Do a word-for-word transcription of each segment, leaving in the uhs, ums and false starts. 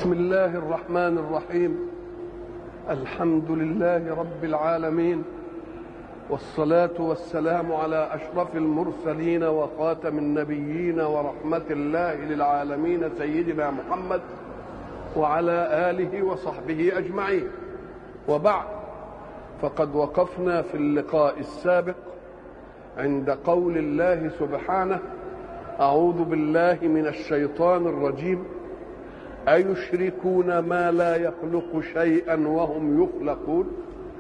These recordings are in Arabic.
بسم الله الرحمن الرحيم. الحمد لله رب العالمين، والصلاة والسلام على أشرف المرسلين وخاتم النبيين ورحمة الله للعالمين سيدنا محمد وعلى آله وصحبه أجمعين. وبعد، فقد وقفنا في اللقاء السابق عند قول الله سبحانه: أعوذ بالله من الشيطان الرجيم، أيشركون ما لا يخلق شيئا وهم يخلقون.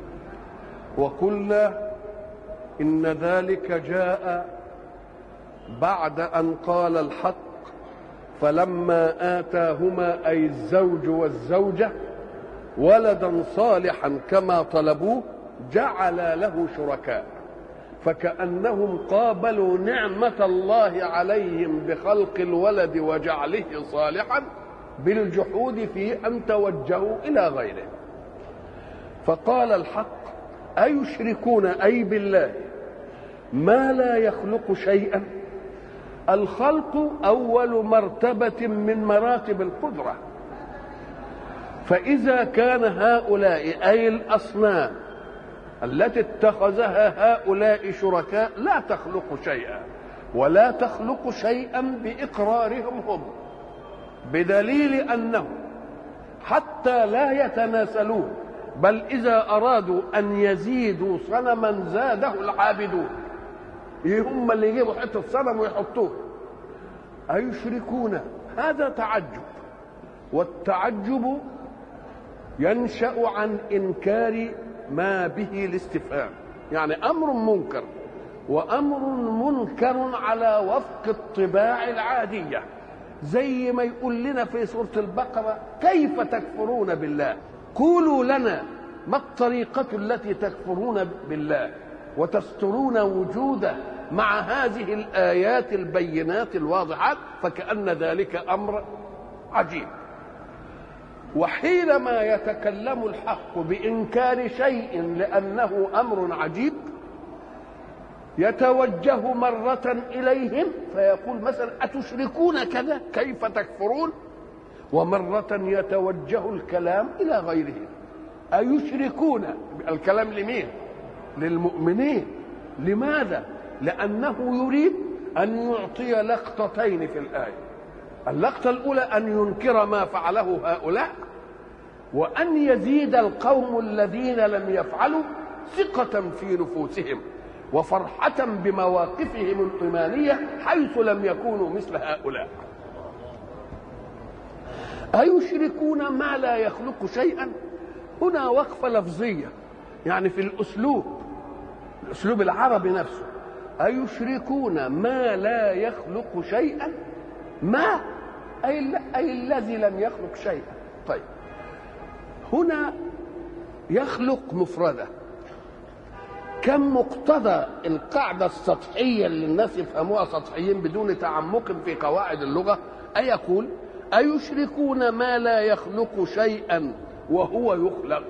وقلنا إن ذلك جاء بعد أن قال الحق: فلما آتاهما أي الزوج والزوجة ولدا صالحا كما طلبوه جعل له شركاء، فكأنهم قابلوا نعمة الله عليهم بخلق الولد وجعله صالحا بالجحود في أن توجهوا إلى غيره. فقال الحق: أيشركون أي بالله ما لا يخلق شيئا. الخلق أول مرتبة من مراتب القدرة، فإذا كان هؤلاء أي الأصنام التي اتخذها هؤلاء شركاء لا تخلق شيئا، ولا تخلق شيئا بإقرارهم هم، بدليل أنهم حتى لا يتناسلون، بل إذا أرادوا أن يزيدوا صنما زاده العابدون، هم اللي يجيبوا حتة صنم ويحطوه. أيشركون، هذا تعجب، والتعجب ينشأ عن إنكار ما به الاستفهام، يعني أمر منكر، وأمر منكر على وفق الطباع العادية، زي ما يقول لنا في سورة البقرة: كيف تكفرون بالله؟ قولوا لنا ما الطريقة التي تكفرون بالله وتسترون وجوده مع هذه الآيات البينات الواضحات، فكأن ذلك أمر عجيب. وحينما يتكلم الحق بإنكار شيء لأنه أمر عجيب يتوجه مرة إليهم فيقول مثلا: أتشركون كذا، كيف تكفرون؟ ومرة يتوجه الكلام إلى غيرهم: أيشركون. الكلام لمين؟ للمؤمنين. لماذا؟ لأنه يريد أن يعطي لقطتين في الآية. اللقطة الأولى أن ينكر ما فعله هؤلاء، وأن يزيد القوم الذين لم يفعلوا ثقة في نفوسهم وفرحة بمواقفهم الإيمانية حيث لم يكونوا مثل هؤلاء. أيشركون ما لا يخلق شيئا، هنا وقفة لفظية، يعني في الأسلوب الأسلوب العربي نفسه. أيشركون ما لا يخلق شيئا، ما أي, أي الذي لم يخلق شيئا. طيب، هنا يخلق مفردة، كم مقتضى القاعدة السطحية اللي الناس يفهموها سطحيين بدون تعمق في قواعد اللغة، أي يقول: أيشركون ما لا يخلق شيئا وهو يخلق.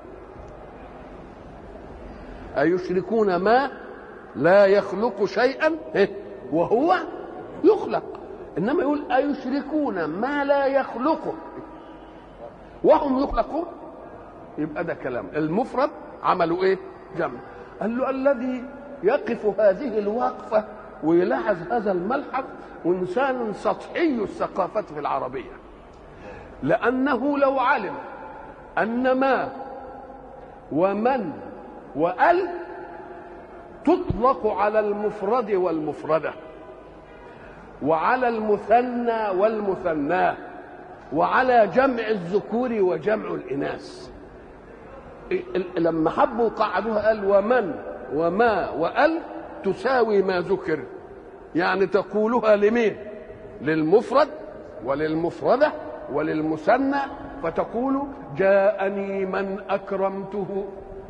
أيشركون ما لا يخلق شيئا وهو يخلق. إنما يقول: أيشركون ما لا يخلق وهم يخلقون، يبقى ده كلام المفرد عملوا إيه؟ جمع. قال له: الذي يقف هذه الوقفة ويلاحظ هذا الملحظ إنسان سطحي الثقافة في العربية، لأنه لو علم أن ما ومن وأل تطلق على المفرد والمفردة، وعلى المثنى والمثناه، وعلى جمع الذكور وجمع الإناث، لما حبوا قعدوها قال: ومن وما وأل تساوي ما ذكر، يعني تقولها لمين؟ للمفرد وللمفردة وللمثنى، فتقول: جاءني من أكرمته،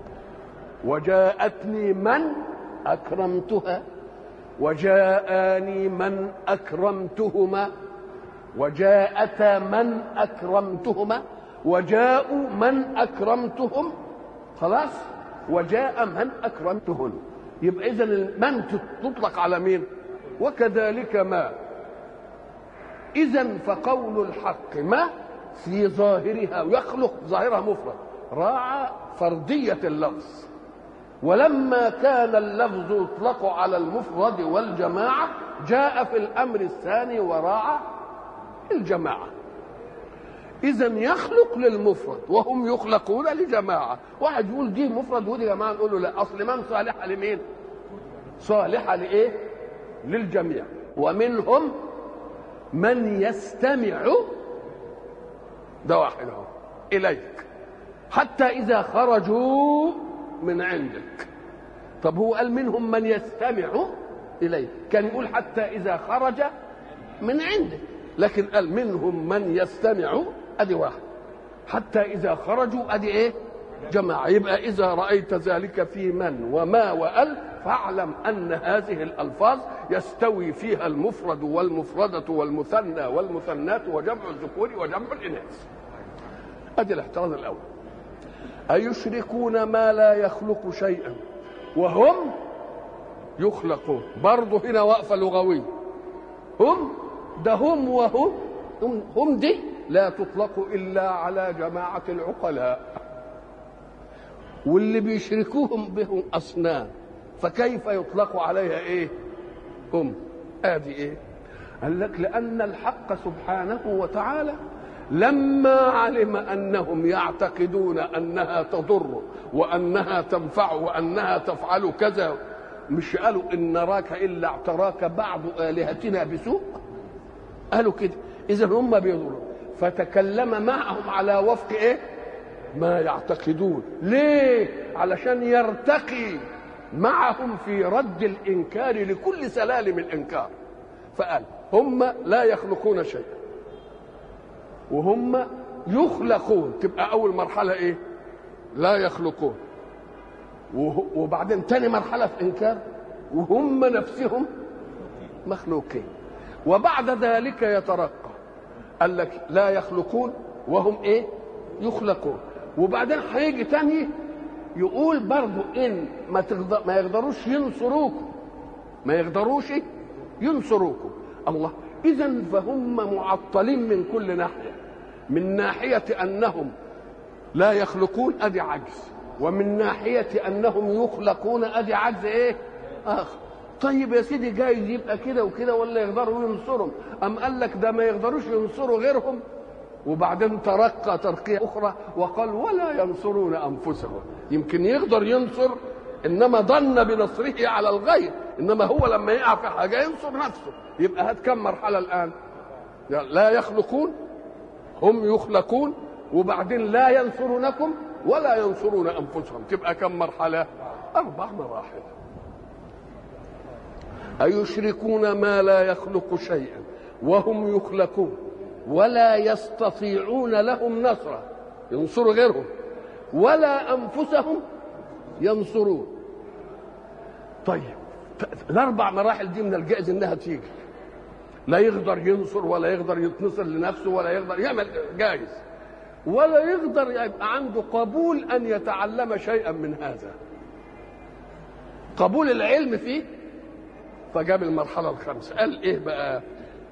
وجاءتني من أكرمتها، وجاءني من أكرمتهما، وجاءتا من أكرمتهما، وجاءوا من أكرمتهم، خلاص، وجاء من أكرمتهن. يبقى إذن من تطلق على مين؟ وكذلك ما. إذن فقول الحق ما في ظاهرها ويخلق ظاهرها مفرد، راعى فردية اللفظ. ولما كان اللفظ يطلق على المفرد والجماعة جاء في الأمر الثاني وراعى الجماعة. إذن يخلق للمفرد وهم يخلقون لجماعة. واحد يقول دي مفرد ودي جماعة، نقول له لا، أصل من صالحة لمين؟ صالحة لإيه؟ للجميع. ومنهم من يستمع، ده واحد اهو، إليك حتى إذا خرجوا من عندك. طب هو قال منهم من يستمع إليك، كان يقول حتى إذا خرج من عندك، لكن قال منهم من يستمع، أدي واحد، حتى إذا خرجوا أدي إيه؟ جماعة. يبقى إذا رأيت ذلك في من وما وأل فاعلم أن هذه الألفاظ يستوي فيها المفرد والمفردة والمثنى والمثنات وجمع الذكور وجمع الإناث. أدي الاحتراز الأول. أيشركون ما لا يخلق شيئا وهم يخلقون. برضه هنا وقفة لغوية. هم ده هم وهم هم دي لا تطلق إلا على جماعة العقلاء، واللي بيشركوهم بهم أصنام، فكيف يطلق عليها إيه؟ هم. آدي إيه؟ قال لك لأن الحق سبحانه وتعالى لما علم أنهم يعتقدون أنها تضر وأنها تنفع وأنها تفعل كذا، مش قالوا إن نراك إلا اعتراك بعض آلهتنا بسوء؟ قالوا كده. إذا هم بيضروا، فتكلم معهم على وفق إيه؟ ما يعتقدون. ليه؟ علشان يرتقي معهم في رد الإنكار لكل سلالم الإنكار. فقال هم لا يخلقون شيء وهم يخلقون، تبقى أول مرحلة إيه؟ لا يخلقون. وبعدين تاني مرحلة في إنكار وهم نفسهم مخلوقين. وبعد ذلك يترقى، قال لك لا يخلقون وهم إيه؟ يخلقون. وبعدين هيجي تاني يقول برضو إن ما, تقدر ما يقدروش ينصروكم، ما يقدروش ينصروكم. الله، إذن فهم معطلين من كل ناحية. من ناحية أنهم لا يخلقون أدي عجز، ومن ناحية أنهم يخلقون أدي عجز إيه؟ آخر. طيب يا سيدي جايز يبقى كده وكده ولا يقدروا ينصرهم؟ أم قال لك ده ما يقدروش ينصروا غيرهم، وبعدين ترقى ترقية أخرى وقال ولا ينصرون أنفسهم. يمكن يقدر ينصر، إنما ظن بنصره على الغير، إنما هو لما يقع في حاجة ينصر نفسه. يبقى هات كم مرحلة الآن؟ لا يخلقون، هم يخلقون، وبعدين لا ينصرونكم ولا ينصرون أنفسهم. تبقى كم مرحلة؟ أربع مراحل. أيشركون ما لا يخلق شيئا وهم يخلقون ولا يستطيعون لهم نصرا، ينصروا غيرهم، ولا أنفسهم ينصرون. طيب الأربع مراحل دي من الجائز إنها تيجي. لا يقدر ينصر ولا يقدر يتنصر لنفسه ولا يقدر يعمل، جائز. ولا يقدر يبقى عنده قبول أن يتعلم شيئا من هذا، قبول العلم فيه. فجاب المرحلة الخامسة، قال إيه بقى؟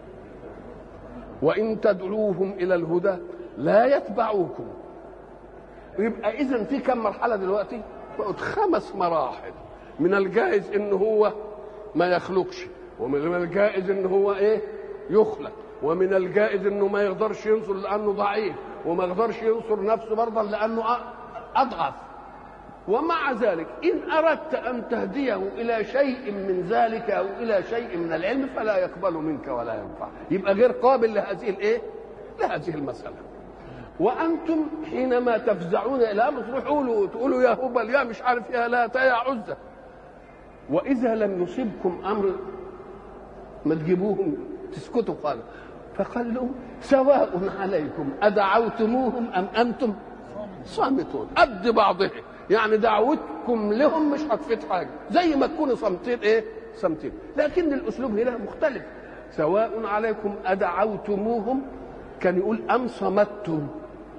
وإن تدعوهم إلى الهدى لا يتبعوكم. يبقى إذن في كم مرحلة دلوقتي؟ بقت خمس مراحل. من الجائز إن هو ما يخلقش، ومن الجائز إن هو إيه؟ يخلق، ومن الجائز إنه ما يقدرش ينصر لأنه ضعيف، وما يقدرش ينصر نفسه برضه لأنه أضعف. ومع ذلك إن أردت أن تهديه إلى شيء من ذلك أو إلى شيء من العلم فلا يقبل منك ولا ينفع. يبقى غير قابل لهذه الإيه؟ لهذه المسألة. وأنتم حينما تفزعون إلى أمر تقولوا تقولوا يا هبل يا مش عارف يا لا يا عزة. وإذا لم يصبكم أمر ما تجيبوهم تسكتوا. قال فقال لهم سواء عليكم أدعوتموهم أم أنتم صامتون. قد بعضهم، يعني دعوتكم لهم مش هتفيد حاجه، زي ما تكونوا صامتين ايه؟ صامتين. لكن الاسلوب هنا مختلف. سواء عليكم ادعوتموهم، كان يقول ام صمتم.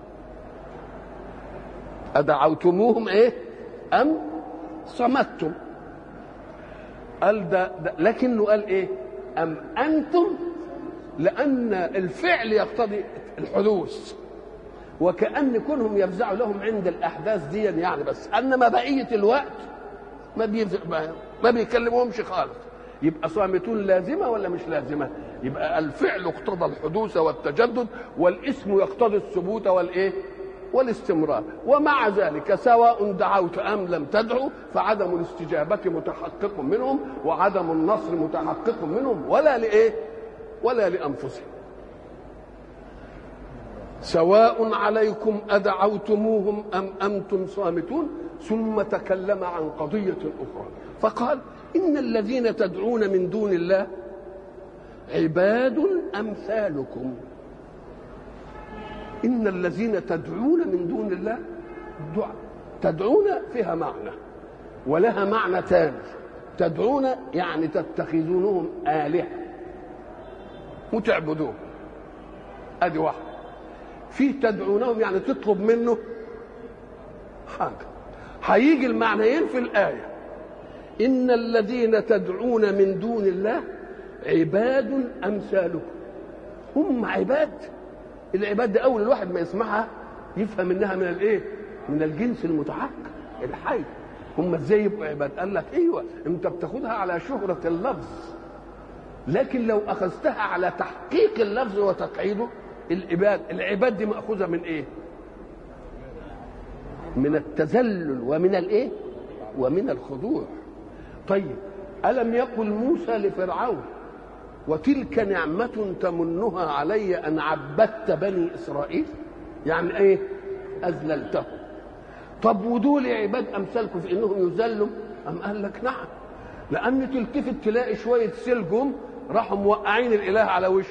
ادعوتموهم ايه؟ ام صمتم. قال ده, ده لكنه قال ايه؟ ام انتم، لان الفعل يقتضي الحدوث. وكأن كونهم يفزعوا لهم عند الأحداث دي يعني بس، أنما بقية الوقت ما بيفزع ما بيكلمهمش خالص. يبقى صامتون لازمة ولا مش لازمة؟ يبقى الفعل اقتضى الحدوث والتجدد، والاسم يقتضي الثبوت والإيه؟ والاستمرار. ومع ذلك سواء دعوت أم لم تدعو فعدم الاستجابة متحقق منهم وعدم النصر متحقق منهم، ولا لإيه؟ ولا لأنفسهم. سواء عليكم أدعوتموهم أم أنتم صامتون. ثم تكلم عن قضية أخرى فقال إن الذين تدعون من دون الله عباد أمثالكم. إن الذين تدعون من دون الله دعاء. تدعون فيها معنى ولها معنى ثاني. تدعون يعني تتخذونهم آلهة وتعبدون، أدي واحد. في تدعونهم يعني تطلب منه حاجة. هيجي المعنيين في الآية. إن الذين تدعون من دون الله عباد أمثالكم. هم عباد. العباد ده أول الواحد ما يسمعها يفهم إنها من الإيه؟ من الجنس المتحقق الحي. هم إزاي يبقوا عباد؟ قال لك أيوه، أنت بتاخدها على شهرة اللفظ، لكن لو أخذتها على تحقيق اللفظ وتقعيده، العباد العباد دي مأخوذة من إيه؟ من التذلل ومن الإيه؟ ومن الخضوع. طيب ألم يقل موسى لفرعون وتلك نعمة تمنها علي أن عبدت بني إسرائيل؟ يعني إيه؟ أذللتهم. طب ودول عباد أمثالكم في إنهم يذلوا؟ أم قال لك نعم، لأن تلتفت تلاقي شوية سلجم راحوا موقعين الإله على وشه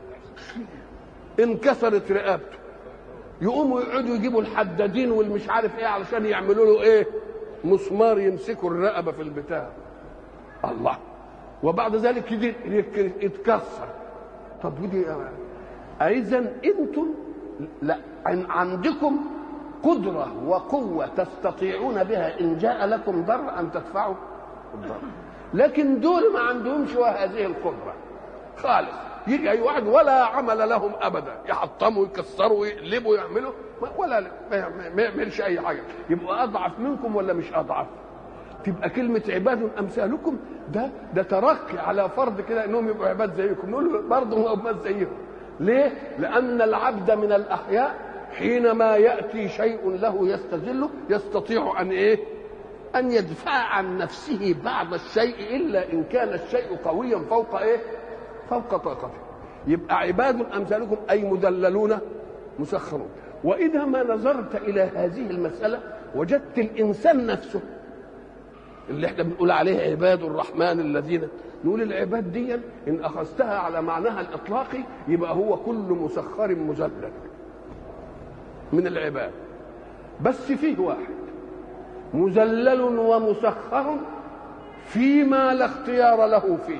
انكسرت رقبته، يقوموا يقعدوا يجيبوا الحدادين والمش عارف ايه علشان يعملوا له ايه؟ مسمار يمسكوا الرقبه في البتاع. الله. وبعد ذلك يتكسر. طب ودي اذا انتم لا عندكم قدره وقوه تستطيعون بها ان جاء لكم ضر ان تدفعوا الضر، لكن دول ما عندهمش هذه القدره خالص. يجي اي واحد ولا عمل لهم ابدا، يحطموا يكسروا يقلبوا يعملوا ولا ما يعملش اي حاجه. يبقوا اضعف منكم ولا مش اضعف؟ تبقى كلمه عباد امثالكم ده ده ترقي على فرض كده انهم يبقوا عباد زيكم، نقول برضه هم عباد زيهم. ليه؟ لان العبد من الاحياء حينما ياتي شيء له يستذله يستطيع ان ايه؟ ان يدفع عن نفسه بعض الشيء الا ان كان الشيء قويا فوق ايه؟ فوق طاقته. يبقى عباد امثالكم اي مذللون مسخرون. واذا ما نظرت الى هذه المساله وجدت الانسان نفسه اللي احنا بنقول عليه عباد الرحمن الذين، نقول العباد دي ان اخذتها على معناها الاطلاقي يبقى هو كل مسخر مذلل من العباد. بس فيه واحد مذلل ومسخر فيما لا اختيار له فيه،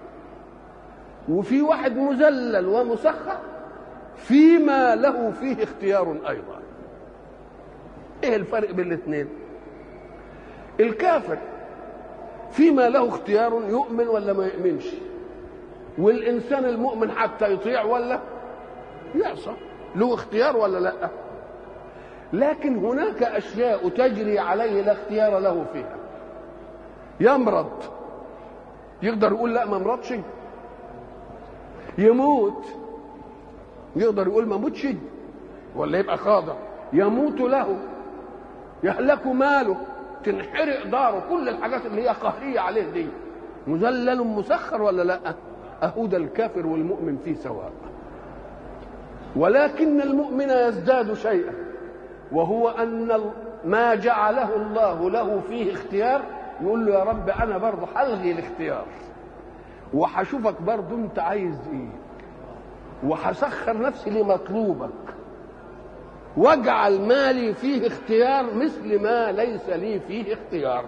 وفي واحد مذلل ومسخر فيما له فيه اختيار ايضا. ايه الفرق بين الاثنين؟ الكافر فيما له اختيار يؤمن ولا ما يؤمنش، والانسان المؤمن حتى يطيع ولا يعصى له اختيار ولا لا. لكن هناك اشياء تجري عليه لا اختيار له فيها. يمرض يقدر يقول لا ما مرضش، يموت يقدر يقول ما موتش ولا يبقى خاضع، يموت له، يهلك ماله، تنحرق داره، كل الحاجات اللي هي قهريه عليه دي مذلل مسخر ولا لا؟ اهود الكافر والمؤمن فيه سواء. ولكن المؤمن يزداد شيئا وهو ان ما جعله الله له فيه اختيار يقول له يا رب انا برضه هلغي الاختيار وهشوفك برضه انت عايز ايه، وهسخر نفسي لمطلوبك، واجعل مالي فيه اختيار مثل ما ليس لي فيه اختيار.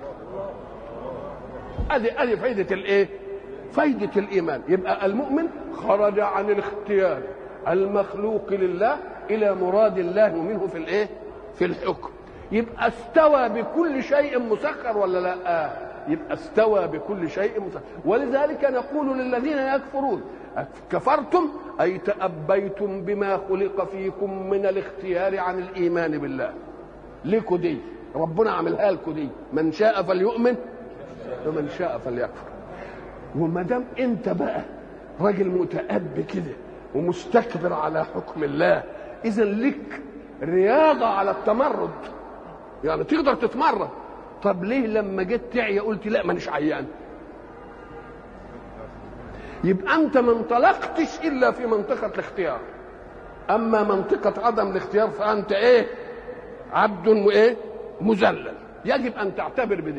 ادي ادي فايده الايه؟ فايده الايمان. يبقى المؤمن خرج عن الاختيار المخلوق لله الى مراد الله منه في الايه؟ في الحكم. يبقى استوى بكل شيء مسخر ولا لا؟ يبقى استوى بكل شيء مسخر. ولذلك نقول للذين يكفرون كفرتم أي تأبيتم بما خلق فيكم من الاختيار عن الإيمان بالله. ليكوا دي ربنا عملها لكم دي، من شاء فليؤمن ومن شاء فليكفر. وما دام انت بقى راجل متأبي كده ومستكبر على حكم الله، اذا لك رياضة على التمرد، يعني تقدر تتمرد. طب ليه لما جيت تعيا قلت لا مانيش عيان؟ يبقى انت ما انطلقتش الا في منطقة الاختيار. اما منطقة عدم الاختيار فانت ايه؟ عبد وايه؟ مذلل. يجب ان تعتبر بدي.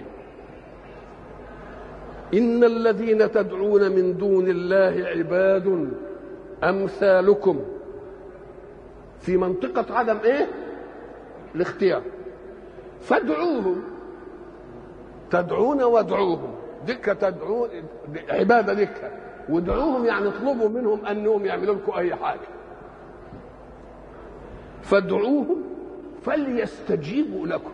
إن الذين تدعون من دون الله عباد أمثالكم، في منطقة عدم إيه؟ الاختيار. فادعوهم، تدعون وادعوهم، دكة تدعون عبادة دكة، وادعوهم يعني اطلبوا منهم أنهم يعملوا لكم أي حاجة. فادعوهم فليستجيبوا لكم.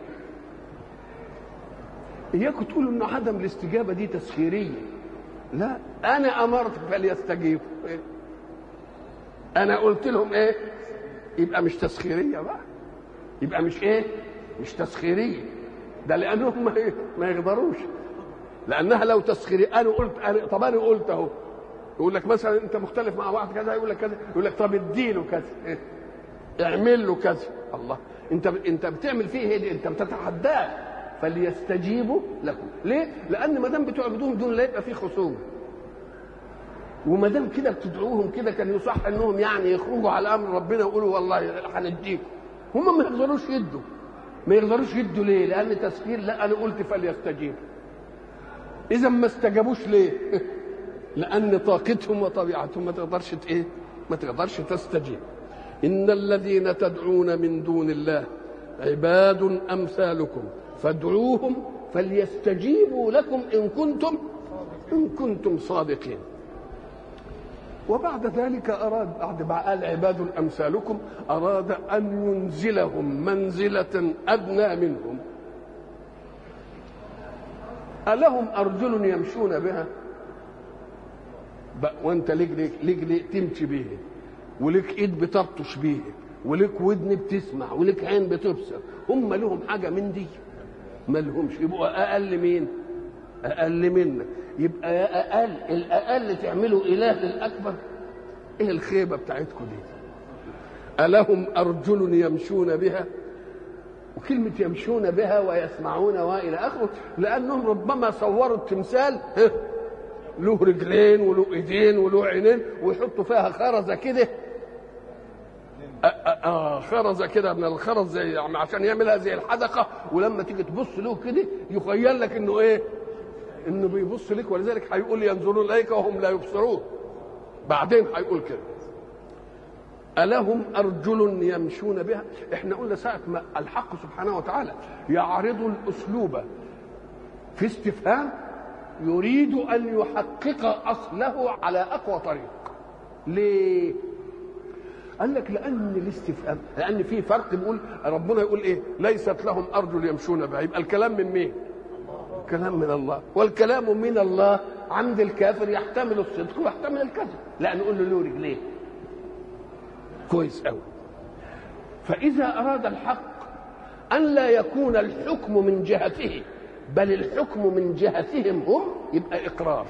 إياكم تقولوا إنه عدم الاستجابة دي تسخيرية. لا، أنا أمرت فليستجيبوا. إيه؟ أنا قلت لهم إيه؟ يبقى مش تسخيرية بقى. يبقى مش إيه؟ مش تسخيرية. ده لأنهم ما يقدروش. لأنها لو تسخيرية أنا قلت أنا طب أنا قلت أهو. يقول لك مثلا أنت مختلف مع واحد كذا، يقول لك كذا، يقول لك طب اديله كذا، إيه؟ اعمل له كذا. الله، أنت أنت بتعمل فيه إيه؟ أنت بتتحداه. فليستجيبوا لكم. ليه؟ لأن ما دام بتعبدوهم دون لا يبقى في خصومة. وما دام كده بتدعوهم كده كان يصح انهم يعني يخرجوا على امر ربنا ويقولوا والله هنديكم. هم ما يقدروش يدوا. ما يقدروش يدوا ليه؟ لأن تسخير. لا، أنا قلت فليستجيبوا. إذا ما استجابوش ليه؟ لأن طاقتهم وطبيعتهم ما تقدرش ايه؟ ما تقدرش تستجيب. إن الذين تدعون من دون الله عباد أمثالكم فادعوهم فليستجيبوا لكم إن كنتم إن كنتم صادقين. وبعد ذلك أراد بعد ما قال عباد أمثالكم أراد أن ينزلهم منزلة أدنى منهم. ألهم أرجل يمشون بها؟ وأنت ليك ليك ليك, ليك تمشي بيه، وليك إيد بتبطش بيه، وليك ودن بتسمع، وليك عين بتبصر. هم لهم حاجة من دي؟ ما لهمش. يبقوا أقل مين؟ أقل منا. يبقى يا أقل الأقل تعملوا إله للأكبر. إيه الخيبة بتاعتكم دي؟ ألهم أرجل يمشون بها؟ وكلمة يمشون بها ويسمعون وإلى آخره، لأنهم ربما صوروا التمثال له رجلين وله إيدين وله عينين ويحطوا فيها خرزة كده، آه خرزة كده من الخرز زي يعني عشان يعملها زي الحدقة، ولما تيجي تبص له كده يخيل لك إنه إيه؟ إنه بيبص لك. ولذلك هيقول ينظرون إليك وهم لا يبصرون. بعدين هيقول كده ألهم أرجل يمشون بها؟ إحنا قلنا ساعة ما الحق سبحانه وتعالى يعرض الأسلوب في استفهام يريد أن يحقق أصله على أقوى طريق. ليه؟ قال لك لأن الاستفهام، لأن في فرق. بيقول ربنا يقول إيه؟ ليست لهم أرجل يمشون بها. يبقى الكلام من مين؟ كلام من الله. والكلام من الله عند الكافر يحتمل الصدق ويحتمل الكذب. لا نقول له له رجليه. كويس قوي. فإذا أراد الحق أن لا يكون الحكم من جهته بل الحكم من جهتهم هم، يبقى إقرار.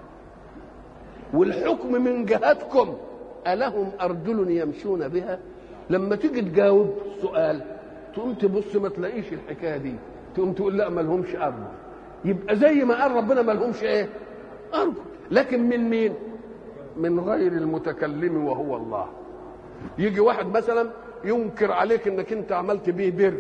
والحكم من جهتكم ألهم أرجل يمشون بها؟ لما تيجي تجاوب السؤال تقوم تبص ما تلاقيش الحكاية دي، تقوم تقول لا ما لهمش أرجل. يبقى زي ما قال ربنا ما لهمش إيه؟ أرجل. لكن من مين؟ من غير المتكلم وهو الله. يجي واحد مثلا ينكر عليك انك انت عملت بيه بر،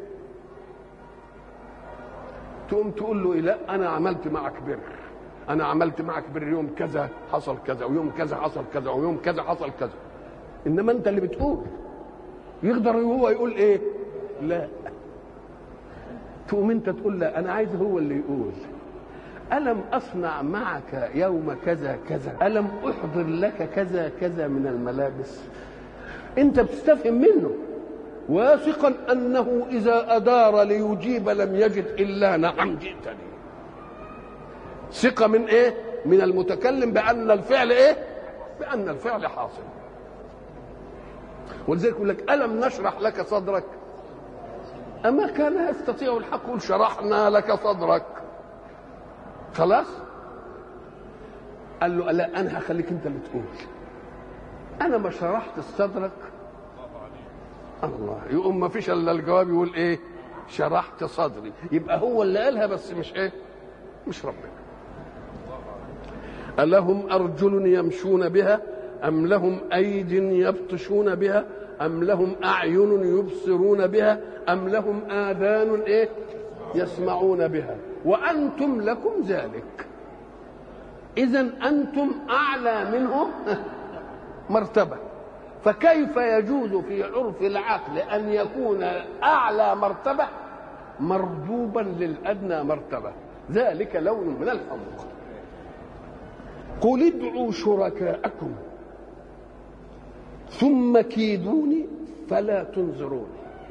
تقوم تقول له إيه؟ لا انا عملت معك بر، انا عملت معك بر يوم كذا حصل كذا، ويوم كذا حصل كذا، ويوم كذا حصل كذا. انما انت اللي بتقول. يقدر هو يقول ايه؟ لا. تقوم انت تقول لا انا عايز هو اللي يقول. ألم أصنع معك يوم كذا كذا؟ ألم أحضر لك كذا كذا من الملابس؟ أنت بتستفهم منه واثقا أنه إذا أدار ليجيب لم يجد إلا نعم جئتني. ثقة من إيه؟ من المتكلم بأن الفعل إيه؟ بأن الفعل حاصل. ولذلك يقول لك ألم نشرح لك صدرك، أما كان يستطيع الحق يقول شرحنا لك صدرك خلاص. قال له لا أنا هخليك أنت اللي تقول، أنا ما شرحت صدرك. الله، يقوم ما فيش إلا الجواب يقول إيه؟ شرحت صدري. يبقى هو اللي قالها بس مش إيه؟ مش ربنا. ألهم أرجل يمشون بها أم لهم أيد يبطشون بها أم لهم أعين يبصرون بها أم لهم آذان إيه؟ يسمعون بها وأنتم لكم ذلك. إذن أنتم أعلى منهم مرتبة، فكيف يجوز في عرف العقل أن يكون أعلى مرتبة مربوبا للأدنى مرتبة؟ ذلك لون من الحمق. قل ادعوا شركاءكم ثم كيدوني فلا تنظرون.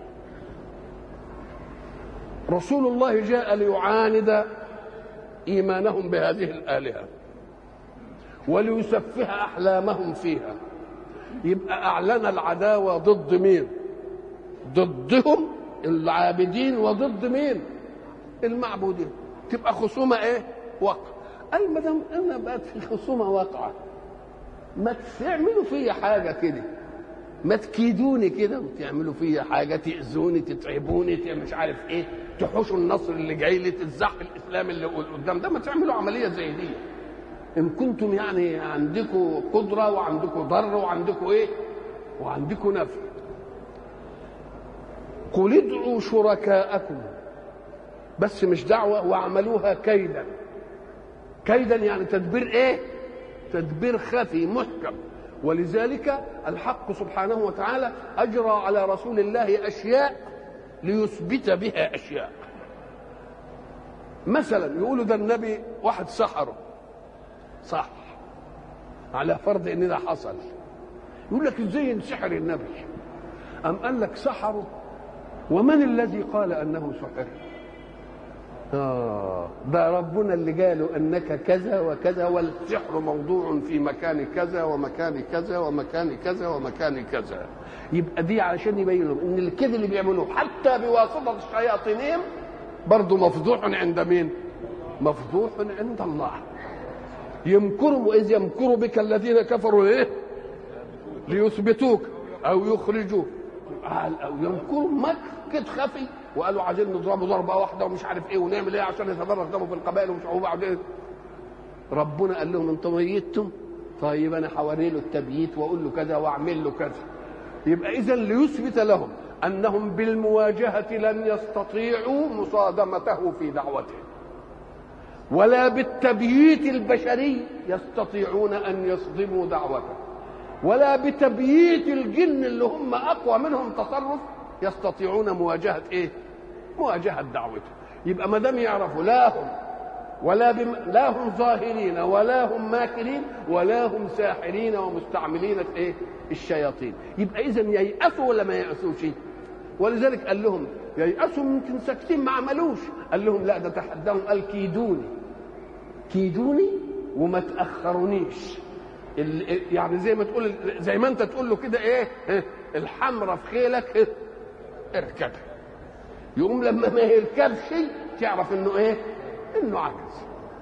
رسول الله جاء ليعاند إيمانهم بهذه الآلهة وليسفه أحلامهم فيها. يبقى أعلن العداوة ضد مين؟ ضدهم العابدين وضد مين؟ المعبودين. تبقى خصومة إيه؟ واقعة. قال ما دام أنا بقت في خصومة واقعة ما تعملوا فيا حاجة كده، ما تكيدوني كده وتعملوا فيا حاجة، تأذوني تتعبوني مش عارف إيه، تحوشوا النصر اللي جاي لي، تزحوا الإسلام اللي قدام ده، ما تعملوا عملية زي دي. إن كنتم يعني عندكم قدرة وعندكم ضر وعندكم إيه وعندكم نفع. قل ادعوا شركاءكم، بس مش دعوة، واعملوها كيدا. كيدا يعني تدبير إيه؟ تدبير خفي محكم. ولذلك الحق سبحانه وتعالى أجرى على رسول الله أشياء ليثبت بها أشياء. مثلا يقولوا ده النبي واحد سحره، صح، على فرض ان ده حصل، يقول لك ازاي ينسحر النبي؟ أم قال لك سحره، ومن الذي قال انه سحر؟ آه ده ربنا اللي قالوا انك كذا وكذا، والسحر موضوع في مكان كذا ومكان كذا ومكان كذا ومكان كذا. يبقى دي علشان يبين لهم ان الكذب اللي بيعملوه حتى بواسطه الشياطين برضه مفضوح عند مين؟ مفضوح عند الله. يمكروا، واذ يمكر بك الذين كفروا ايه؟ ليثبتوك او يخرجوك، او يمكروا مكر خفي، وقالوا عايزين نضربه ضربه واحده ومش عارف ايه ونعمل ايه عشان يتفرق دمه في القبائل ومش عارف بعدين. ربنا قال لهم انتم ميتتم، طيب انا حوري له التبييت واقول له كذا واعمل له كذا. يبقى اذا ليثبت لهم انهم بالمواجهه لن يستطيعوا مصادمته في دعوته، ولا بالتبييت البشري يستطيعون ان يصدموا دعوته، ولا بتبييت الجن اللي هم اقوى منهم تصرف يستطيعون مواجهه ايه؟ مواجهه دعوته. يبقى ما دام يعرفوا لا هم ولا بم... لا هم ظاهرين ولا هم ماكرين ولا هم ساحرين ومستعملين ايه؟ الشياطين. يبقى اذا ييأسوا ولا ما ييأسوش؟ ولذلك قال لهم ييأسوا يمكن ساكتين ما عملوش، قال لهم لا ده تحداهم، قال كيدوني كيدوني وما تأخرونيش. يعني زي ما تقول، زي ما انت تقول له كده ايه؟ الحمرة في خيلك إيه؟ اركبها. يقوم لما ما يركبش تعرف انه ايه؟ انه عجز.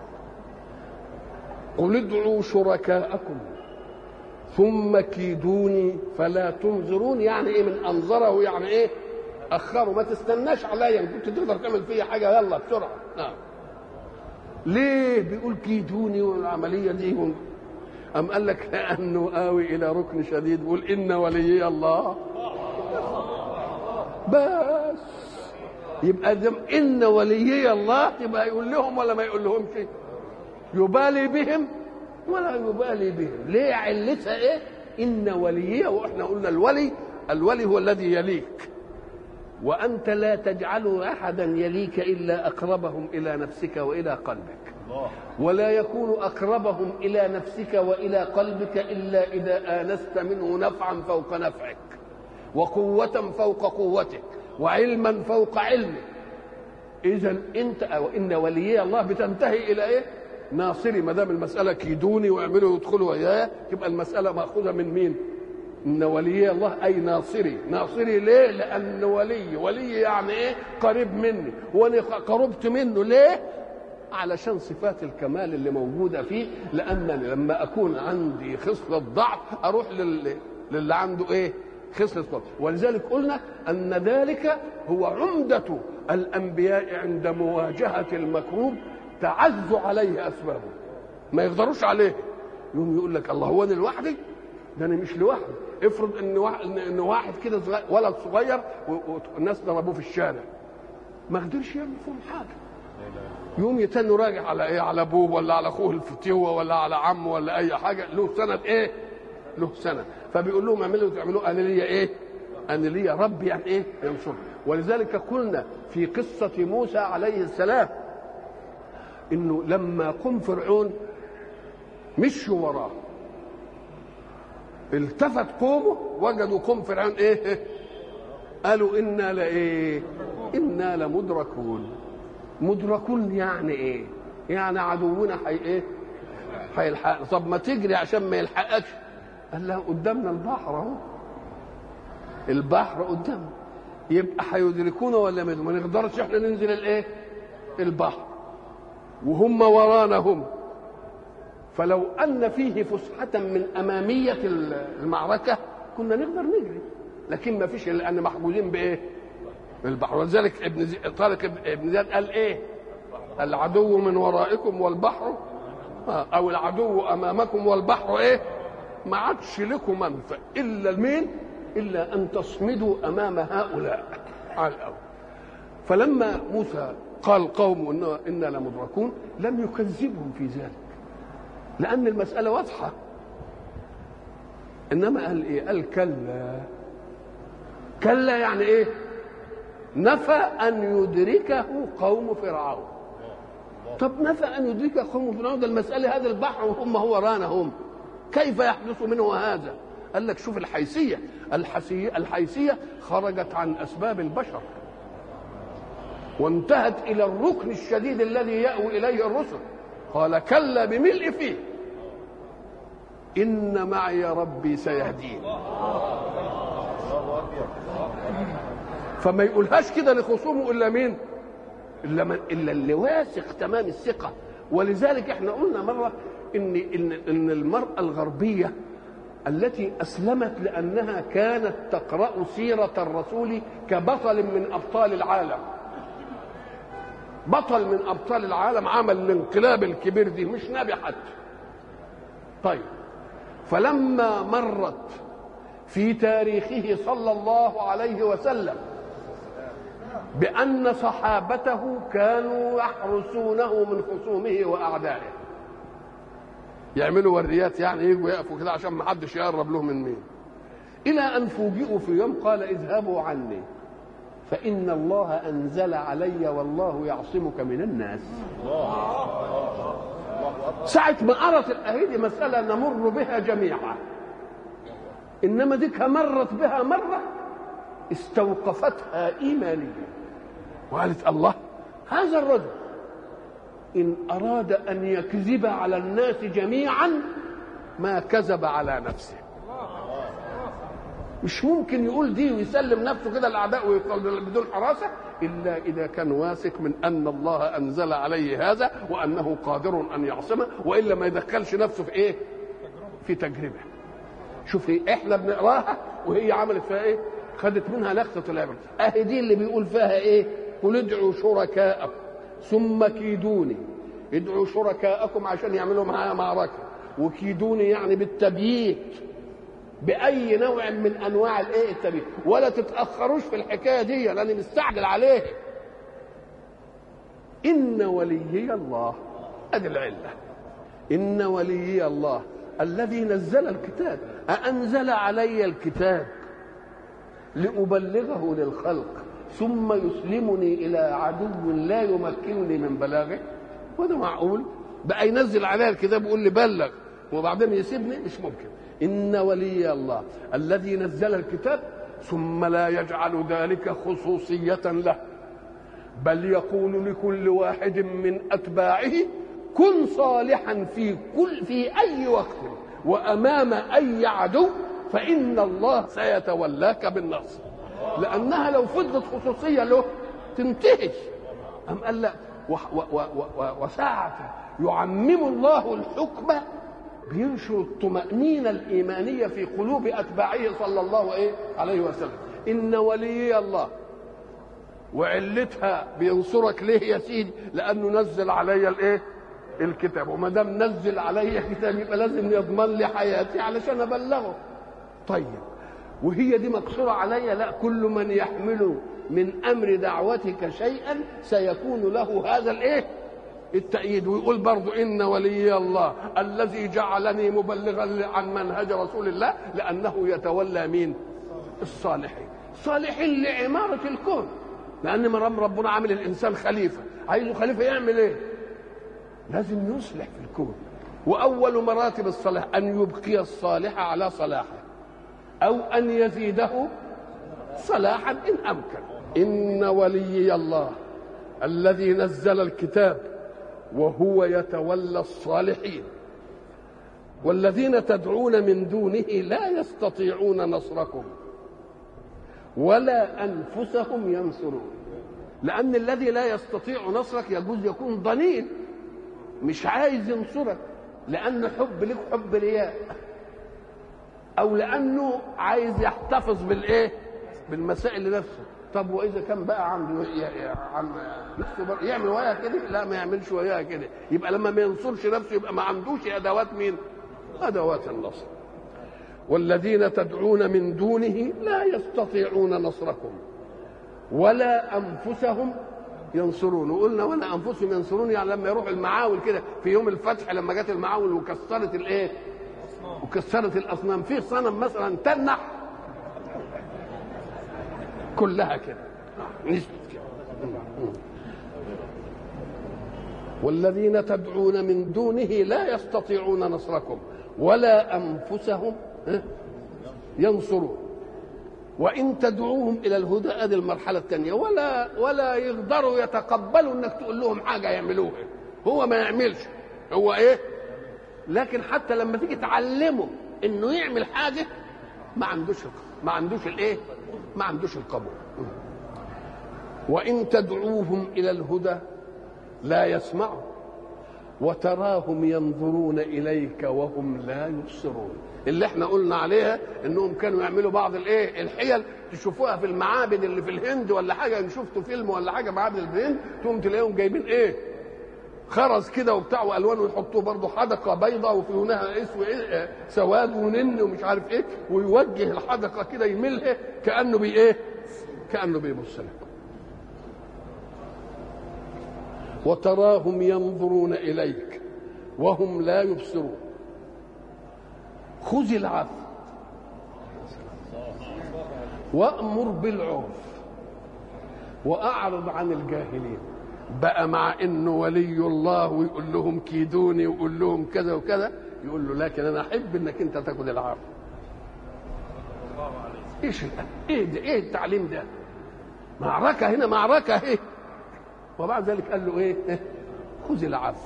قل ادعوا شركاءكم ثم كيدوني فلا تنظرون. يعني ايه من انظره؟ يعني ايه؟ اخروا، ما تستناش عليا، كنت تقدر تعمل فيا حاجه يلا بسرعه. نعم. ليه بيقول كيدوني والعمليه دي؟ أم قال لك لأنه آوي إلى ركن شديد، بيقول إن وليي الله بس. يبقى دم إن وليي الله يبقى يقول لهم ولا ما يقول لهم شيء؟ يبالي بهم ولا يبالي بهم. ليه؟ علتها إيه؟ إن وليي. وإحنا قلنا الولي الولي هو الذي يليك، وأنت لا تجعل أحدا يليك إلا أقربهم إلى نفسك وإلى قلبك، ولا يكون أقربهم إلى نفسك وإلى قلبك إلا إذا آنست منه نفعا فوق نفعك، وقوة فوق قوتك، وعلما فوق علمك. إذا أنت أو إن وليي الله بتنتهي إلى إيه؟ ناصري، ما دام المساله كيدوني واعملوا يدخلوا وياه تبقى المساله ماخوذه من مين؟ ان ولي الله اي ناصري. ناصري ليه؟ لان ولي ولي يعني ايه؟ قريب مني، وانا قربت منه ليه؟ علشان صفات الكمال اللي موجوده فيه، لانني لما اكون عندي خصله ضعف اروح لل... للي عنده ايه؟ خصله ضعف. ولذلك قلنا ان ذلك هو عمده الانبياء عند مواجهه المكروب، تعز عليه اسبابه ما يقدروش عليه. يوم يقول لك الله هو انا لوحدي؟ ده انا مش لوحدي. افرض ان واحد ان واحد كده ولد صغير والناس ضربوه في الشارع ما قدرش يعمل فيهم حاجه، يوم يتنوا راجع على ايه؟ على ابوه ولا على اخوه الفتيوه ولا على عمه ولا اي حاجه، له سند ايه؟ له سند. فبيقول لهم اعملوا تعملوا انا ليا ايه؟ انا ليا ربي يعني ايه؟ ينصر. ولذلك قلنا في قصه موسى عليه السلام انه لما قم فرعون مشوا وراه، التفت قومه وجدوا قوم فرعون ايه؟ قالوا انا لايه؟ انا لمدركون. مدركون يعني ايه؟ يعني عدونا حي ايه؟ هيلحق. طب ما تجري عشان ما يلحقكش. قال لها قدامنا البحر اهو، البحر قدامنا، يبقى هيدركونا ولا ما نقدرش احنا ننزل الايه؟ البحر وهم ورانا هم. فلو ان فيه فسحه من اماميه المعركه كنا نقدر نجري، لكن ما فيش، لان محجوزين بايه؟ بالبحر. ولذلك ابن زي... طارق ابن زياد قال ايه؟ العدو من ورائكم والبحر آه. او العدو امامكم والبحر ايه؟ ما عادش لكم منفع الا المين؟ الا ان تصمدوا امام هؤلاء على الاول. فلما موسى قال قوم إنه إنا لمدركون لم يكذبهم في ذلك، لأن المسألة واضحة. إنما قال إيه؟ قال كلا. كلا يعني إيه؟ نفى أن يدركه قوم فرعون. طب نفى أن يدركه قوم فرعون، ده المسألة هذا البحر وهم هو رانا هم، كيف يحدث منه هذا؟ قال لك شوف الحيثية. الحيثية الحيثية خرجت عن أسباب البشر وانتهت إلى الركن الشديد الذي يأوي إليه الرسل. قال كلا بملء فيه إن معي ربي سيهدين. فما يقولهاش كده لخصومه إلا مين؟ إلا, من إلا اللي واثق تمام الثقة. ولذلك احنا قلنا مرة إن, إن, إن المرأة الغربية التي أسلمت لأنها كانت تقرأ سيرة الرسول كبطل من أبطال العالم، بطل من أبطال العالم، عمل الانقلاب الكبير دي، مش نبي حتى. طيب فلما مرت في تاريخه صلى الله عليه وسلم بأن صحابته كانوا يحرسونه من خصومه وأعدائه، يعملوا ورديات يعني يجوا يقفوا كده عشان ما حدش يقرب له من مين، إلى أن فوجئوا في يوم قال اذهبوا عني فإن الله أنزل علي والله يعصمك من الناس. ساعة ما أرت الأهيدي مسألة نمر بها جميعا، إنما ديك مرت بها مرة استوقفتها إيمانيا وقالت الله هذا الرجل إن أراد أن يكذب على الناس جميعا ما كذب على نفسه. مش ممكن يقول دي ويسلم نفسه كده للأعداء ويفضل بدون حراسة إلا إذا كان واثق من أن الله أنزل عليه هذا وأنه قادر أن يعصمه، وإلا ما يدخلش نفسه في إيه؟ في تجربة. شوف إحنا بنقراها وهي عملت فيها إيه؟ خدت منها لقطة العبرة. أهي دي اللي بيقول فيها إيه؟ قل ادعوا شركاءكم ثم كيدوني. ادعوا شركاءكم عشان يعملوا معايا معركة، وكيدوني يعني بالتبييت بأي نوع من أنواع الإيه؟ التبييت، ولا تتأخروش في الحكاية دي لأني مستعجل عليه. إن وليي الله، أدي العلة، إن وليي الله الذي نزل الكتاب. أأنزل علي الكتاب لأبلغه للخلق ثم يسلمني إلى عدو لا يمكنني من بلاغه؟ وده معقول؟ بقى ينزل علي الكتاب ويقول لي بلغ وبعدين يسيبني؟ مش ممكن. إن ولي الله الذي نزل الكتاب ثم لا يجعل ذلك خصوصية له، بل يقول لكل واحد من أتباعه كن صالحا في كل في اي وقت وامام اي عدو فان الله سيتولاك بالنصر. لانها لو فضلت خصوصيه له تنتهي. ام قال لا وساعة يعمم الله الحكم بينشر الطمأنينة الإيمانية في قلوب أتباعه صلى الله إيه عليه وسلم. إن ولي الله وعلتها بينصرك ليه يا سيدي؟ لأنه نزل علي الإيه الكتاب، وما دام نزل علي كتاب يبقى لازم يضمن لي حياتي علشان أبلغه. طيب وهي دي مقصورة علي؟ لا، كل من يحمل من أمر دعوتك شيئا سيكون له هذا الإيه التأييد. ويقول برضو إن ولي الله الذي جعلني مبلغا عن منهج رسول الله لأنه يتولى مين؟ الصالحين. صالحين لعمارة الكون، لأن مرام ربنا عامل الإنسان خليفة، عايزه خليفة يعمل إيه؟ لازم يصلح في الكون. وأول مراتب الصلاح أن يبقي الصالح على صلاحه أو أن يزيده صلاحا إن أمكن. إن ولي الله الذي نزل الكتاب وهو يتولى الصالحين والذين تدعون من دونه لا يستطيعون نصركم ولا أنفسهم ينصرون. لأن الذي لا يستطيع نصرك يجوز يكون ضنين مش عايز ينصرك لأنه حب لك حب رياء، أو لأنه عايز يحتفظ بالإيه بالمسائل لنفسه. طب وإذا كان بقى عنده نفسه يعمل وياها كده؟ لا، ما يعملش وياها كده. يبقى لما ما ينصرش نفسه يبقى ما عندوش أدوات مين؟ أدوات النصر. والذين تدعون من دونه لا يستطيعون نصركم ولا أنفسهم ينصرون. وقلنا ولا أنفسهم ينصرون يعني لما يروح المعاول كده في يوم الفتح، لما جت المعاول وكسرت الإيه وكسرت الأصنام، في صنم مثلا تنح كلها كده نسبت كده. والذين تدعون من دونه لا يستطيعون نصركم ولا أنفسهم ينصرون. وإن تدعوهم إلى الهدى، هذه المرحلة الثانية، ولا ولا يقدروا يتقبلوا إنك تقول لهم حاجة يعملوها، هو ما يعملش، هو إيه؟ لكن حتى لما تيجي تعلمه إنه يعمل حاجة ما عندوش ما عندوش الإيه؟ ما عندوش القبول. وإن تدعوهم إلى الهدى لا يسمعوا وتراهم ينظرون إليك وهم لا يبصرون. اللي احنا قلنا عليها انهم كانوا يعملوا بعض الايه الحيل، تشوفوها في المعابد اللي في الهند ولا حاجه، ان شفتوا فيلم ولا حاجه معابد الهند تقوم تلاقيهم جايبين ايه خرز كده وبتاع والوان، ويحطوه برضه حدقه بيضاء وفي لونها اسود إيه سواد ونن ومش عارف ايه، ويوجه الحدقه كده يملها كانه بي ايه كانه بيبص لك. وتراهم ينظرون إليك وهم لا يبصرون. خذ العفو وأمر بالعرف وأعرض عن الجاهلين. بقى مع إنه ولي الله ويقول لهم كيدوني ويقول لهم كذا وكذا، يقول له لكن أنا أحب إنك أنت تاخذ العفو. إيش إيه ده؟ إيه التعليم ده؟ معركة هنا، معركة إيه؟ وبعد ذلك قال له ايه؟ خذ العفو.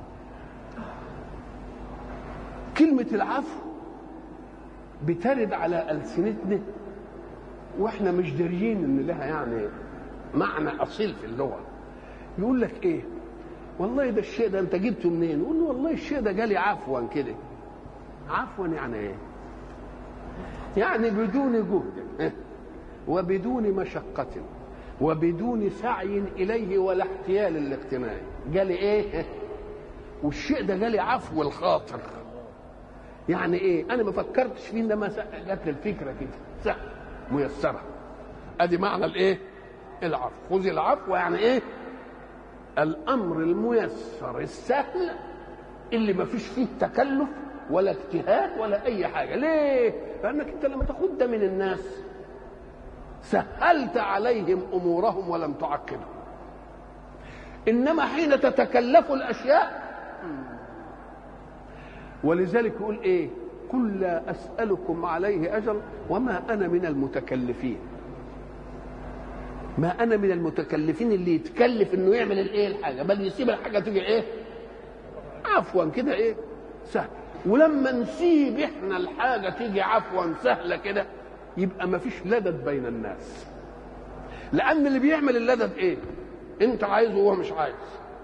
كلمة العفو بترد على ألسنتنا واحنا مش داريين ان لها يعني معنى اصيل في اللغة. يقول لك ايه؟ والله ده الشيء ده انت جبته منين؟ يقول له والله الشيء ده جالي عفوا كده. عفوا يعني ايه؟ يعني بدون جهد وبدون مشقة وبدون سعي اليه ولا احتيال الاقتناء. جالي ايه؟ والشيء ده جالي عفو الخاطر. يعني ايه؟ انا ما فكرتش فيه لما جات لي الفكره كده سهل ميسره. ادي معنى الايه؟ العفو. خذ العفو يعني ايه؟ الامر الميسر السهل اللي ما فيش فيه تكلف ولا اجتهاد ولا اي حاجه. ليه؟ لانك انت لما تاخد ده من الناس سهلت عليهم امورهم ولم تعقدهم. انما حين تتكلف الاشياء، ولذلك يقول ايه؟ قل لا اسالكم عليه اجر وما انا من المتكلفين. ما انا من المتكلفين اللي يتكلف انه يعمل الايه الحاجه، بل يسيب الحاجه تيجي ايه عفوا كده ايه سهل. ولما نسيب احنا الحاجه تيجي عفوا سهله كده يبقى ما فيش لدد بين الناس، لان اللي بيعمل اللدد ايه؟ انت عايزه وهو مش عايز،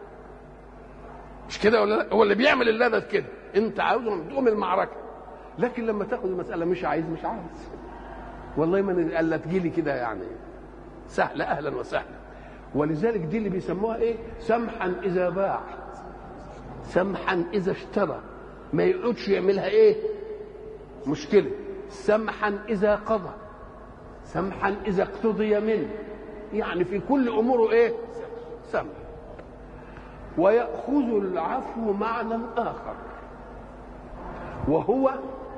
مش كده ولا لا؟ هو اللي بيعمل اللدد كده، انت عاوزه تقوم المعركه. لكن لما تاخد المساله مش عايز مش عايز والله ما الا تجيلي كده يعني سهله اهلا وسهلا. ولذلك دي اللي بيسموها ايه؟ سمحا اذا باع سمحا اذا اشترى، ما يقعدش يعملها ايه مشكله. سمحا اذا قضى سمحا اذا اقتضي منه، يعني في كل اموره ايه سمح. ويأخذ العفو معنى آخر وهو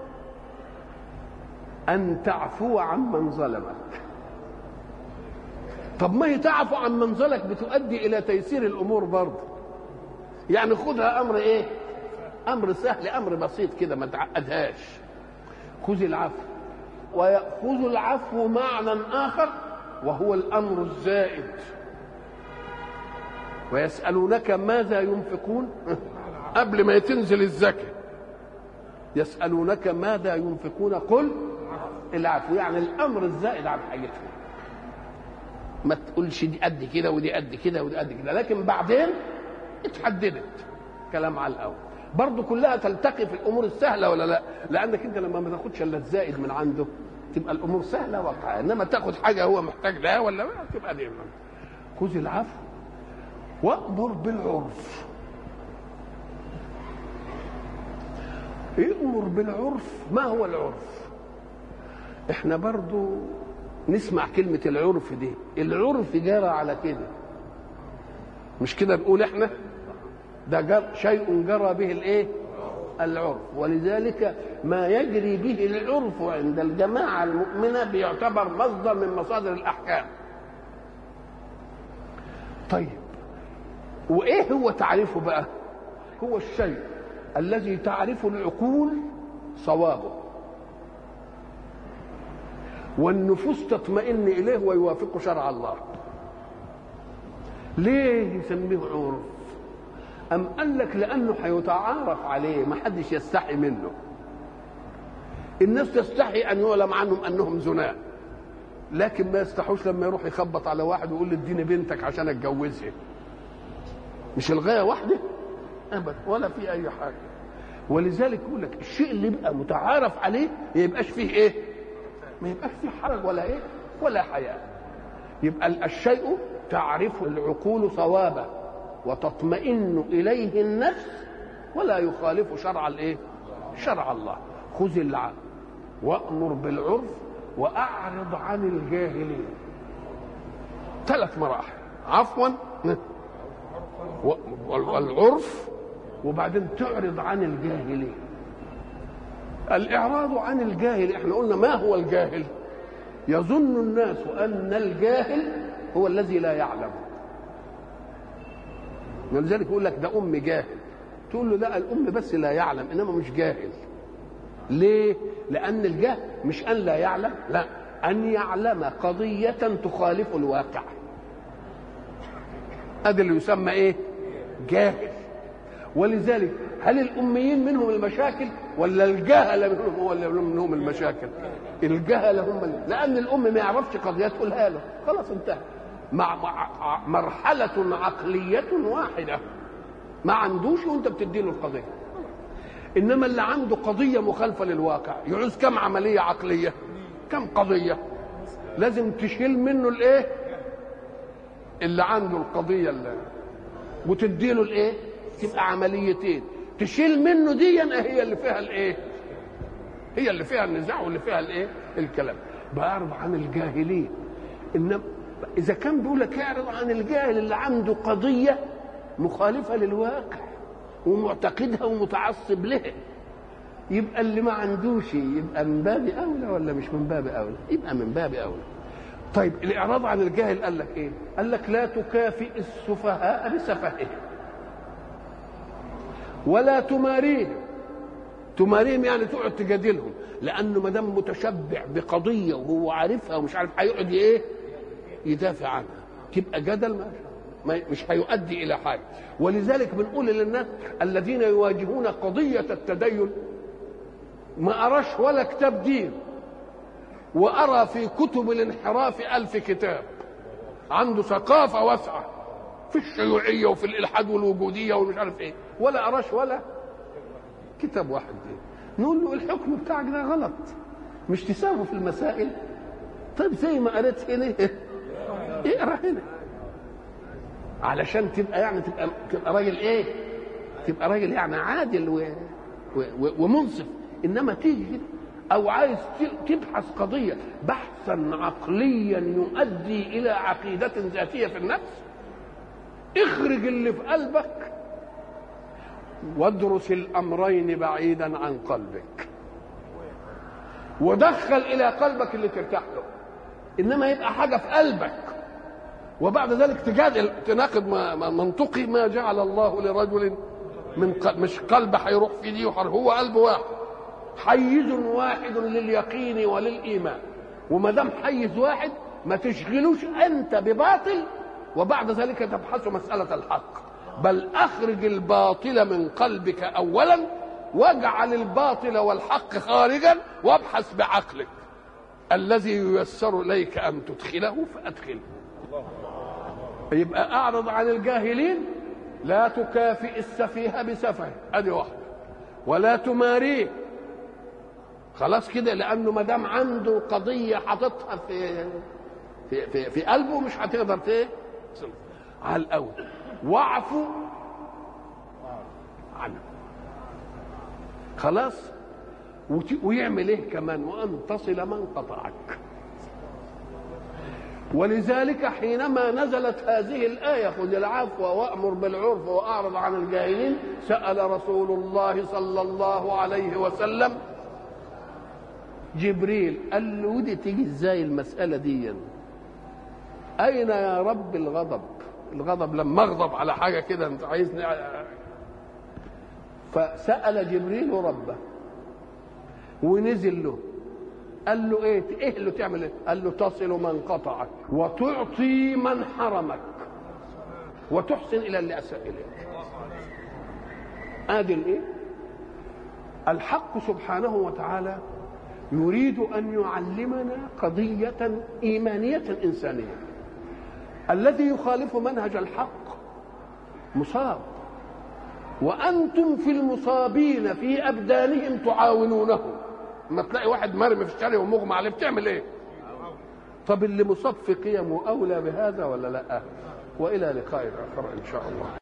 أن تعفو عن من ظلمك. طب ما هي تعفو عن من ظلمك بتؤدي إلى تيسير الأمور برضه، يعني خذها أمر إيه؟ أمر سهل، أمر بسيط كده ما تعقدهاش. خذ العفو. ويأخذ العفو معنى آخر وهو الأمر الزائد. ويسألونك ماذا ينفقون قبل ما تنزل الزكاة، يسألونك ماذا ينفقون قل العفو، يعني الأمر الزائد عن حاجتهم. ما تقولش دي قد كده ودي قد كده ودي قد كده، لكن بعدين اتحددت كلام على الأول. برضو كلها تلتقي في الأمور السهلة ولا لا؟ لأنك أنت لما ما تاخدش إلا الزائد من عنده تبقى الأمور سهلة واقعة، إنما تاخد حاجة هو محتاج لها ولا ما تبقى دي. خذ العفو وأمر بالعرف. يأمر بالعرف. ما هو العرف؟ احنا برضو نسمع كلمة العرف دي، العرف جرى على كده، مش كده نقول احنا ده جر شيء جرى به الايه العرف. ولذلك ما يجري به العرف عند الجماعة المؤمنة بيعتبر مصدر من مصادر الأحكام. طيب وايه هو تعريفه بقى؟ هو الشيء الذي تعرف العقول صوابه والنفوس تطمئن اليه ويوافق شرع الله. ليه يسميه عرف؟ ام قال لك لانه هيتعارف عليه، ما حدش يستحي منه. الناس تستحي ان يعلم عنهم انهم زناة، لكن ما يستحوش لما يروح يخبط على واحد ويقول له اديني بنتك عشان اتجوزها. مش الغايه واحده ابدا ولا في اي حاجه. ولذلك يقول لك الشيء اللي يبقى متعارف عليه ما يبقاش فيه ايه؟ ما يبقاش فيه حرج ولا ايه؟ ولا حياء. يبقى الشيء تعرف العقول صوابه وتطمئن اليه النفس ولا يخالف شرع الايه؟ شرع الله. خذ العفو وامر بالعرف واعرض عن الجاهلين. ثلاث مراحل: عفوا والعرف وبعدين تعرض عن الجاهلين. الإعراض عن الجاهل، احنا قلنا ما هو الجاهل؟ يظن الناس أن الجاهل هو الذي لا يعلم، ولذلك يقول لك ده أم جاهل، تقول له لا الأم بس لا يعلم إنما مش جاهل. ليه؟ لأن الجهل مش أن لا يعلم، لا، أن يعلم قضية تخالف الواقع. هذا اللي يسمى إيه؟ جاهل. ولذلك هل الأميين منهم المشاكل ولا الجهل منهم هو اللي منهم المشاكل؟ الجهل هم، لأن الأم ما يعرفش قضية تقولها له، خلاص انتهى. مع مرحلة عقلية واحدة ما عندوش وانت بتديله القضية. انما اللي عنده قضيه مخالفه للواقع يعوز كم عمليه عقليه؟ كم قضيه؟ لازم تشيل منه الايه اللي عنده القضيه اللي وتديله الايه، تبقى عمليتين. تشيل منه دي هي اللي فيها الايه، هي اللي فيها النزاع واللي فيها الايه الكلام. بعرض عن الجاهلين. انما اذا كان بيقول لك اعرض عن الجاهل اللي عنده قضيه مخالفه للواقع ومعتقدها ومتعصب لها، يبقى اللي ما عندوش يبقى من باب اولى ولا مش من باب اولى؟ يبقى من باب اولى. طيب الاعراض عن الجاهل قال لك ايه؟ قال لك لا تكافئ السفهاء بسفههم ولا تماريهم. تماريهم يعني تقعد تجادلهم، لانه ما دام متشبع بقضيه وهو عارفها ومش عارف هيقعد ايه يدافع عنها، تبقى جدل. ما مش هيؤدي الى حاجه. ولذلك بنقول للناس الذين يواجهون قضيه التدين ما اراش ولا كتاب دين، وارى في كتب الانحراف الف كتاب، عنده ثقافه واسعه في الشيوعيه وفي الالحاد والوجوديه ومش عارف ايه، ولا اراش ولا كتاب واحد دين. نقول له الحكم بتاعك ده غلط، مش تساوي في المسائل. طيب زي ما قريت هنا اقرا هنا علشان تبقى يعني تبقى تبقى راجل ايه؟ تبقى راجل يعني عادل و... و... ومنصف. انما تيجي او عايز تبحث قضيه بحثا عقليا يؤدي الى عقيده ذاتيه في النفس، اخرج اللي في قلبك وادرس الامرين بعيدا عن قلبك، ودخل الى قلبك اللي ترتاح له. انما يبقى حاجه في قلبك وبعد ذلك تجادل تناقض منطقي. ما جعل الله لرجل من قلب، مش قلب هيروح في دي وحر، هو قلب واحد، حيز واحد لليقين وللايمان. وما دام حيز واحد ما تشغلوش انت بباطل وبعد ذلك تبحث مساله الحق، بل اخرج الباطل من قلبك اولا واجعل الباطل والحق خارجا وابحث بعقلك الذي ييسر اليك ان تدخله فادخله. يبقى اعرض عن الجاهلين، لا تكافئ السفيه بسفه، ادي واحده، ولا تماريه خلاص كده، لانه ما دام عنده قضيه حاططها في في في, في قلبه مش هتقدر ايه على الاول. واعفو عنه خلاص، ويعمل ايه كمان؟ وان تصل من قطعك. ولذلك حينما نزلت هذه الآية خذ العفو وأمر بالعرف وأعرض عن الجاهلين، سأل رسول الله صلى الله عليه وسلم جبريل، قال له ودي تيجي ازاي المسألة دي؟ أين يا رب الغضب؟ الغضب لما أغضب على حاجة كده أنت عايزني. فسأل جبريل ربه ونزل له قال له ايه ايه اللي تعمل ايه؟ قال له تصل من قطعك وتعطي من حرمك وتحسن الى اللي اساء اليك. ادي الايه؟ الحق سبحانه وتعالى يريد ان يعلمنا قضيه ايمانيه انسانيه. الذي يخالف منهج الحق مصاب، وانتم في المصابين في ابدانهم تعاونونه. ما تلاقي واحد مرمي في الشارع ومغمى عليه بتعمل ايه؟ طب اللي مصاب في قيمه اولى بهذا ولا لا؟ والى لقاء اخر ان شاء الله.